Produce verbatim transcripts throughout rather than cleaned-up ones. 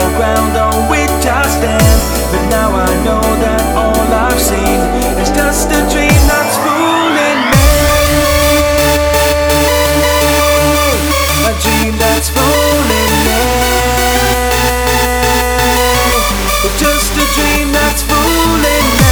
ground on which I stand. But now I know that all I've seen is just a dream that's fooling me. A dream that's fooling me. It's just a dream that's fooling me.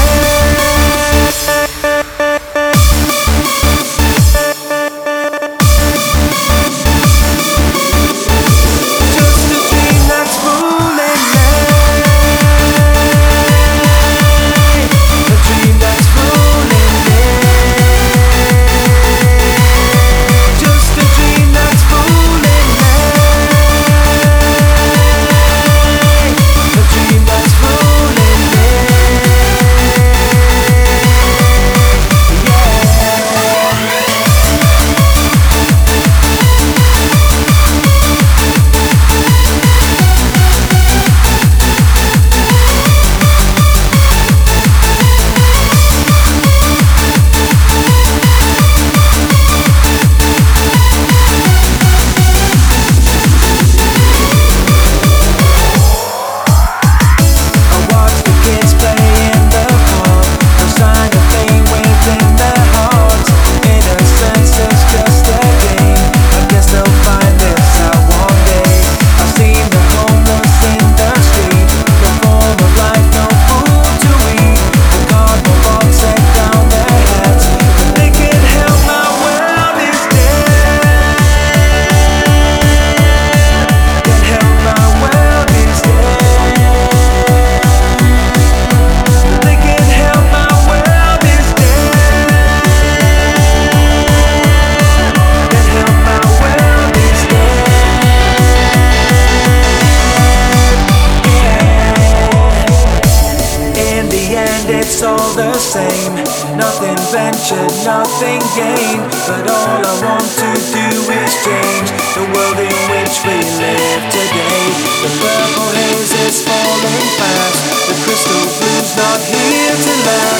It's all the same, nothing ventured, nothing gained. But all I want to do is change the world in which we live today. The purple haze is falling fast, the crystal blue's not here to last.